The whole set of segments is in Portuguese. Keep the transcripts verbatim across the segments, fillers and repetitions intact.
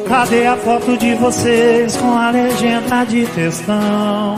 Cadê a foto de vocês com a legenda de textão?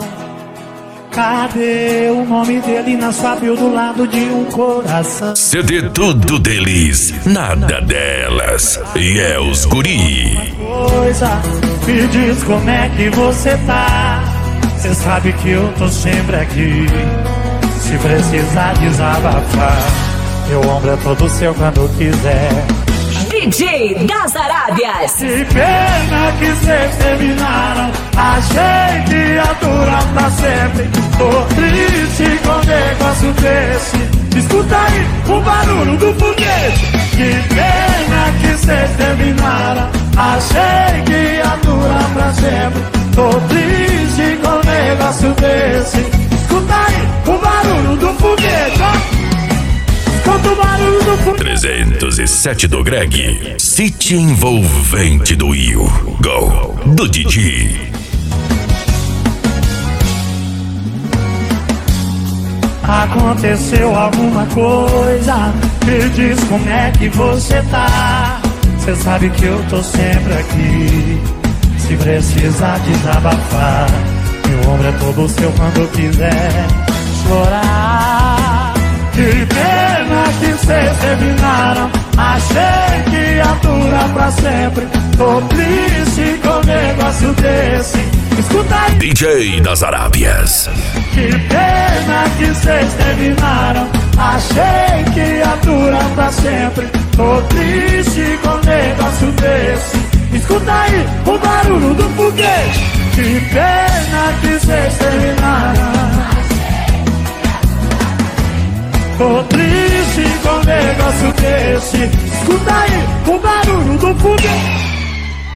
Cadê o nome dele na sua bio do lado de um coração? C D tudo deles, nada delas. E é os guri. Coisa, me diz como é que você tá. Cê sabe que eu tô sempre aqui. Se precisar desabafar, meu ombro é todo seu quando quiser. D J das Arábias. Que pena que cês terminaram. Achei que ia durar pra sempre. Tô triste com um negócio desse. Escuta aí o barulho do foguete. Que pena que cês terminaram. Achei que ia durar pra sempre. Tô triste com um negócio desse. Escuta aí o barulho do foguete, ó. trezentos e sete do Greg, City envolvente do Will, Go do Didi. Aconteceu alguma coisa? Me diz como é que você tá. Cê sabe que eu tô sempre aqui. Se precisar desabafar, meu ombro é todo seu quando quiser chorar. Que pena que cês terminaram. Achei que ia durar pra sempre. Tô triste com um negócio desse. Escuta aí, D J das Arábias. que pena que cês terminaram. Achei que ia durar pra sempre. Tô triste com um negócio desse. Escuta aí o barulho do foguete. Que pena que cês terminaram. Tô triste com um negócio desse. Escuta aí o barulho do foguete.